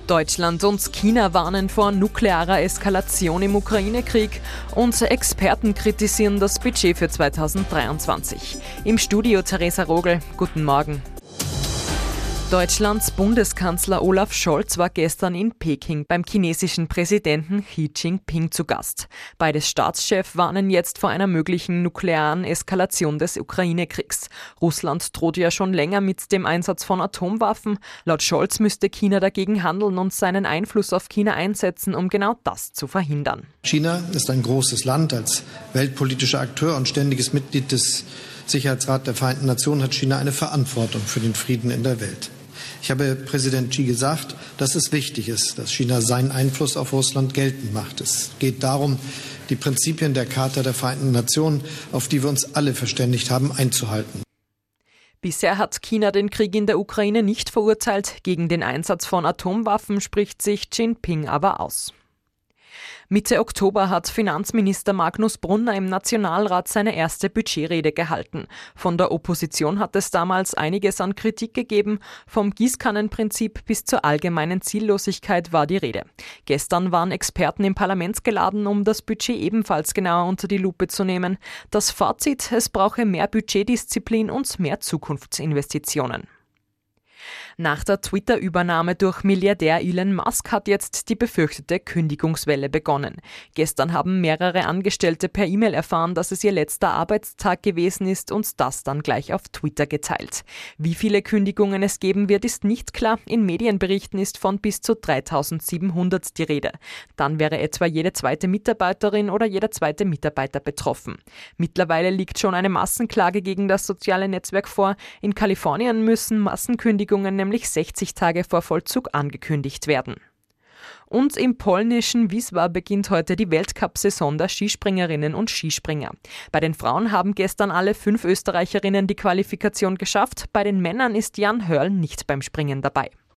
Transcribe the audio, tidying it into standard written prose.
Deutschland und China warnen vor nuklearer Eskalation im Ukraine-Krieg und Experten kritisieren das Budget für 2023. Im Studio Theresa Rogel, guten Morgen. Deutschlands Bundeskanzler Olaf Scholz war gestern in Peking beim chinesischen Präsidenten Xi Jinping zu Gast. Beide Staatschefs warnen jetzt vor einer möglichen nuklearen Eskalation des Ukraine-Kriegs. Russland droht ja schon länger mit dem Einsatz von Atomwaffen. Laut Scholz müsste China dagegen handeln und seinen Einfluss auf China einsetzen, um genau das zu verhindern. China ist ein großes Land. Als weltpolitischer Akteur und ständiges Mitglied des Sicherheitsrats der Vereinten Nationen hat China eine Verantwortung für den Frieden in der Welt. Ich habe Präsident Xi gesagt, dass es wichtig ist, dass China seinen Einfluss auf Russland geltend macht. Es geht darum, die Prinzipien der Charta der Vereinten Nationen, auf die wir uns alle verständigt haben, einzuhalten. Bisher hat China den Krieg in der Ukraine nicht verurteilt. Gegen den Einsatz von Atomwaffen spricht sich Jinping aber aus. Mitte Oktober hat Finanzminister Magnus Brunner im Nationalrat seine erste Budgetrede gehalten. Von der Opposition hat es damals einiges an Kritik gegeben. Vom Gießkannenprinzip bis zur allgemeinen Ziellosigkeit war die Rede. Gestern waren Experten im Parlament geladen, um das Budget ebenfalls genauer unter die Lupe zu nehmen. Das Fazit: Es brauche mehr Budgetdisziplin und mehr Zukunftsinvestitionen. Nach der Twitter-Übernahme durch Milliardär Elon Musk hat jetzt die befürchtete Kündigungswelle begonnen. Gestern haben mehrere Angestellte per E-Mail erfahren, dass es ihr letzter Arbeitstag gewesen ist und das dann gleich auf Twitter geteilt. Wie viele Kündigungen es geben wird, ist nicht klar. In Medienberichten ist von bis zu 3.700 die Rede. Dann wäre etwa jede zweite Mitarbeiterin oder jeder zweite Mitarbeiter betroffen. Mittlerweile liegt schon eine Massenklage gegen das soziale Netzwerk vor. In Kalifornien müssen Massenkündigungen nämlich 60 Tage vor Vollzug angekündigt werden. Und im polnischen Wisła beginnt heute die Weltcup-Saison der Skispringerinnen und Skispringer. Bei den Frauen haben gestern alle 5 Österreicherinnen die Qualifikation geschafft. Bei den Männern ist Jan Hörl nicht beim Springen dabei.